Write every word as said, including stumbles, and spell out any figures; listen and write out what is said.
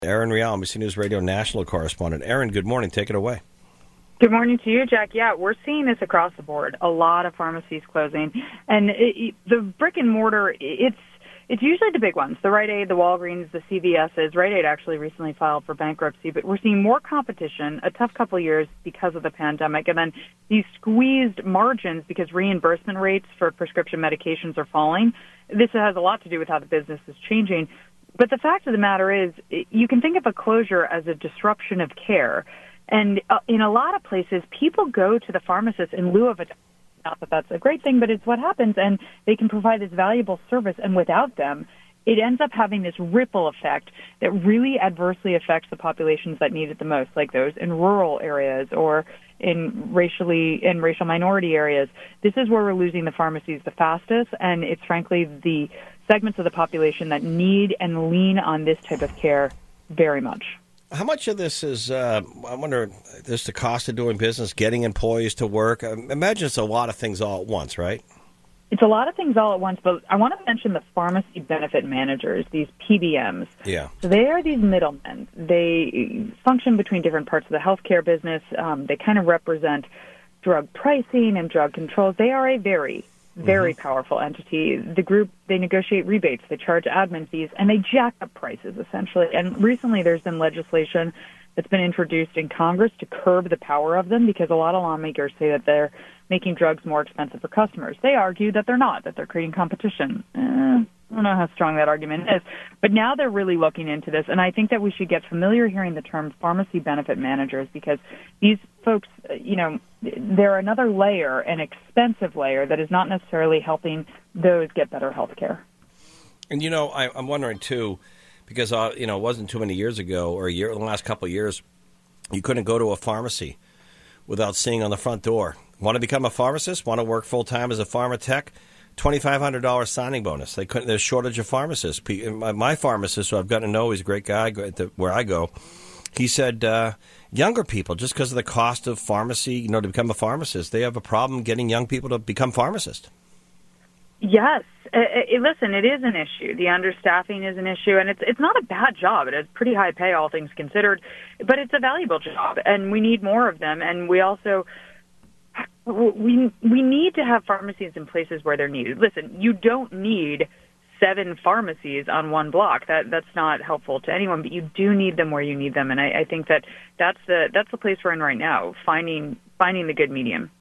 Erin Real, N B C News Radio national correspondent. Erin, good morning. Take it away. Good morning to you, Jack. Yeah, we're seeing this across the board. A lot of pharmacies closing. And it, it, the brick and mortar, it's it's usually the big ones, the Rite Aid, the Walgreens, the C V S's. Rite Aid actually recently filed for bankruptcy, but we're seeing more competition, a tough couple of years because of the pandemic, and then these squeezed margins because reimbursement rates for prescription medications are falling. This has a lot to do with how the business is changing. But the fact of the matter is, you can think of a closure as a disruption of care. And uh, in a lot of places, people go to the pharmacist in lieu of a doctor. Not that that's a great thing, but it's what happens, and they can provide this valuable service. And without them, it ends up having this ripple effect that really adversely affects the populations that need it the most, like those in rural areas or in racially in racial minority areas. This is where we're losing the pharmacies the fastest, and it's frankly the segments of the population that need and lean on this type of care very much. How much of this is, uh, I wonder, this the cost of doing business, getting employees to work? I imagine it's a lot of things all at once, right? It's a lot of things all at once, but I want to mention the pharmacy benefit managers, these P B Ms. Yeah. So they are these middlemen. They function between different parts of the healthcare business. Um, they kind of represent drug pricing and drug controls. They are a very Very mm-hmm. powerful entity. The group, they negotiate rebates, they charge admin fees, and they jack up prices, essentially. And recently there's been legislation that's been introduced in Congress to curb the power of them because a lot of lawmakers say that they're making drugs more expensive for customers. They argue that they're not, that they're creating competition. Eh, I don't know how strong that argument is. But now they're really looking into this, and I think that we should get familiar hearing the term pharmacy benefit managers because these folks, you know, they're another layer, an expensive layer that is not necessarily helping those get better health care. And, you know, I, I'm wondering, too, because, uh, you know, it wasn't too many years ago or a year, in the last couple of years, you couldn't go to a pharmacy without seeing on the front door, want to become a pharmacist, want to work full-time as a pharma tech, twenty-five hundred dollars signing bonus. They couldn't. There's a shortage of pharmacists. My, my pharmacist, who I've gotten to know, he's a great guy at the, where I go, he said uh, younger people, just because of the cost of pharmacy, you know, to become a pharmacist, they have a problem getting young people to become pharmacists. Yes. Uh, uh, listen, it is an issue. The understaffing is an issue, and it's it's not a bad job. It has pretty high pay, all things considered, but it's a valuable job, and we need more of them. And we also we we need to have pharmacies in places where they're needed. Listen, you don't need seven pharmacies on one block. That that's not helpful to anyone, but you do need them where you need them, and I, I think that that's the that's the place we're in right now, finding finding the good medium.